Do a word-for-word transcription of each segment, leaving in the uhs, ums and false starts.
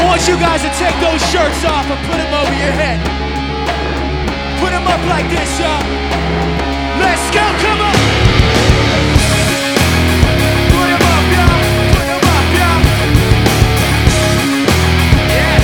want you guys to take those shirts off and put them over your head. Put them up like this, y'all. Let's go, come on. Put them up, y'all. Put them up, y'all. Yes.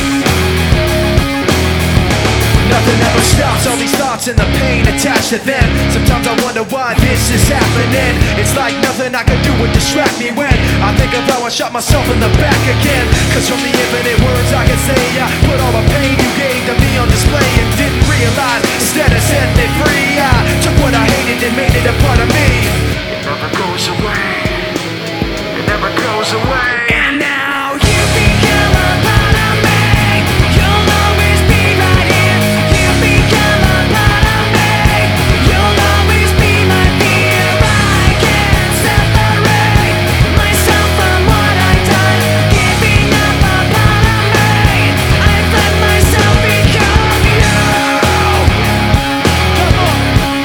Nothing ever stops, all these thoughts and the pain attached to them. Sometimes I wonder why this is happening. It's like nothing I can do would distract me when I think of how I shot myself in the back again. Cause from the infinite words I can say, I put all the pain you gave to me on display and didn't realize, instead of setting it free, I took what I hated and made it a part of me. It never goes away. It never goes away. And now you become a part of me. You'll always be right here. You become a part of me. You'll always be my fear. I can't separate myself from what I've done. Giving up a part of me. I've let myself become you. Come on.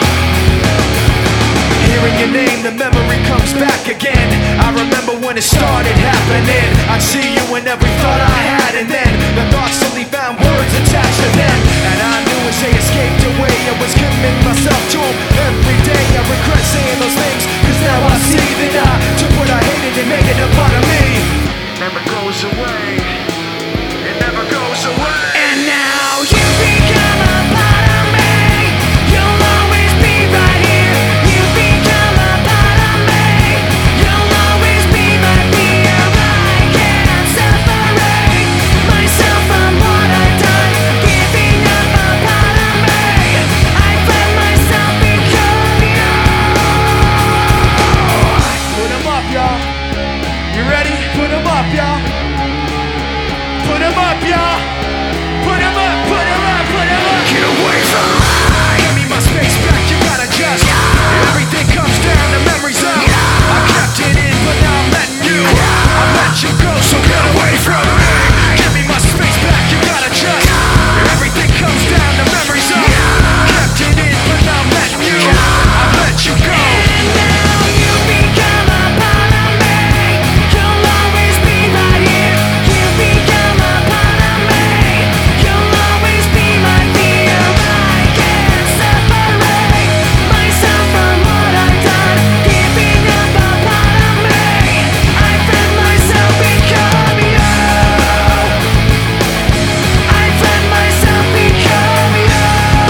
Hearing your name, the memory comes back again. I remember when it started happening. I'd see you in every thought I had, and then the thoughts only found words attached to them. And I knew as they escaped away, I was committing myself to them every day. I regret saying those things, cause now I see that I took what I hated and made it a part of me. It never goes away. It never goes away. And now you become a part of me. You'll always be right here. You become a part of me. You'll always be my fear. I can't separate myself from what I've done. Giving up a part of me. I've let myself become you. Put them up, y'all. You ready? Put them up, y'all. Put them up, y'all. Put them up, put them up, put them up. Get away from me. Give me my space back, you gotta just. Everything comes down to memories of. I kept it in, but now I'm letting you. I let you go, so get away from me. Give me my space back, you gotta just. Everything comes down to memories of. Kept it in, but now I'm letting you. I let you go. And now you become a part of me. You'll always be right here. You become a part of me. You'll always be my fear. I can't separate myself from what I've done. Giving up a part of me. I've let myself become you. I've let myself become you.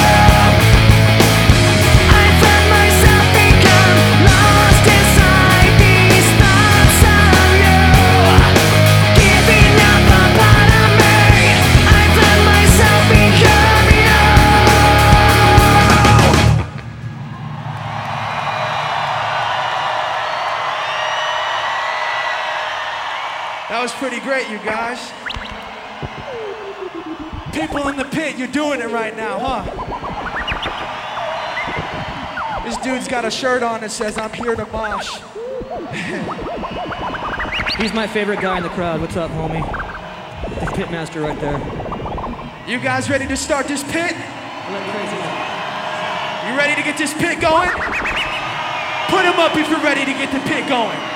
I've let myself become lost inside these thoughts of you. Giving up a part of me. I've let myself become you. That was pretty great, you guys. People in the pit, you're doing it right now, huh? This dude's got a shirt on that says, I'm here to mosh. He's my favorite guy in the crowd. What's up, homie? The pitmaster right there. You guys ready to start this pit? I like crazy. You ready to get this pit going? Put them up if you're ready to get the pit going.